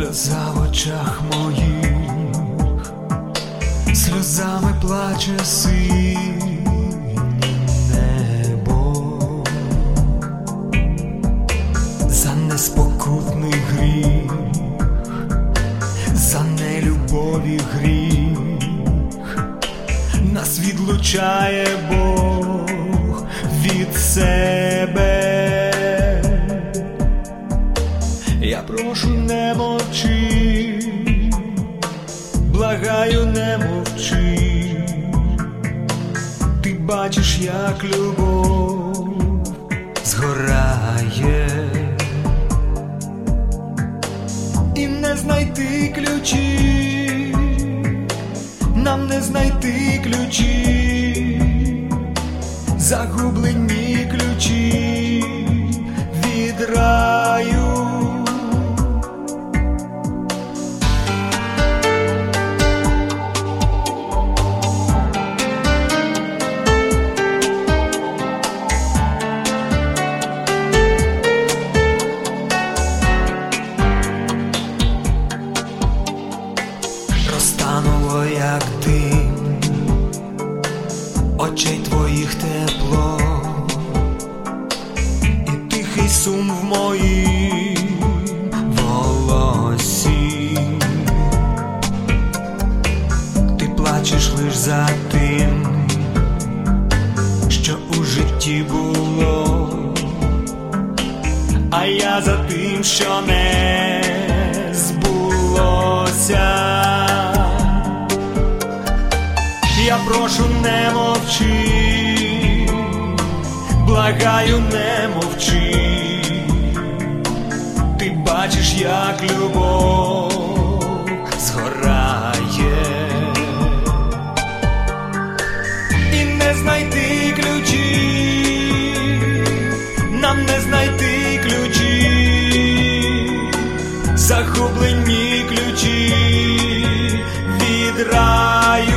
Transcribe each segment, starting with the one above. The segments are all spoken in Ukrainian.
Сльоза в очах моїх, сльозами плаче синє небо, за неспокутний гріх, за нелюбові гріх. Нас відлучає Бог від себе. Я прошу, не мовчи, благаю, не мовчи. Ти бачиш, як любов згорає, і не знайти ключі, нам не знайти ключі, загублені ключі від раю. Розтануло, як дим, очей твоїх тепло, і тихий сум в моїм волосі. Ти плачеш лиш за тим, що у житті було, а я за тим, що не збулося. Я прошу, не мовчи, благаю, не мовчи. Ти бачиш, як любов згорає, і не знайти ключі, нам не знайти ключі, загублені ключі від раю.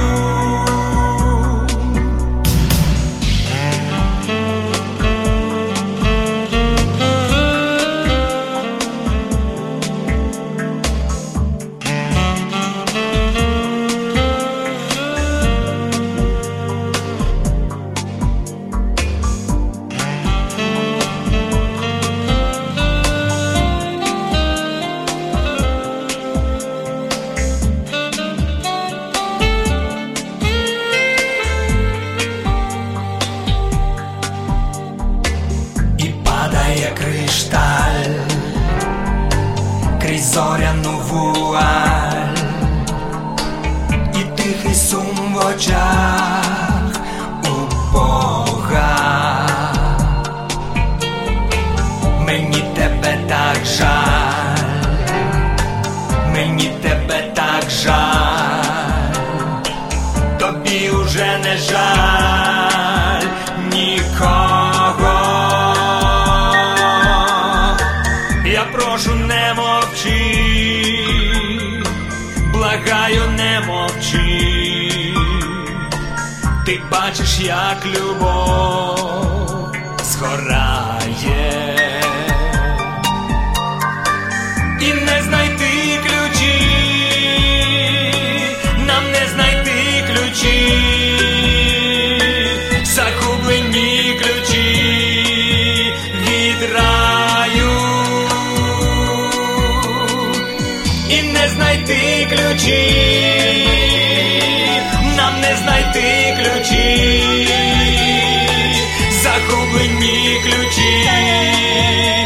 Кришталь крізь зоряну вуаль, і тихий сум в очах у Бога. Мені тебе так жаль, мені тебе так жаль, тобі уже не жаль нікого. Я прошу, не мовчи, благаю, не мовчи. Ти бачиш, як любов згорає, і не знайти ключі, нам не знайти ключі, загублені ключі від раю. І не знайти ключі, нам не знайти ключі, загублені ключі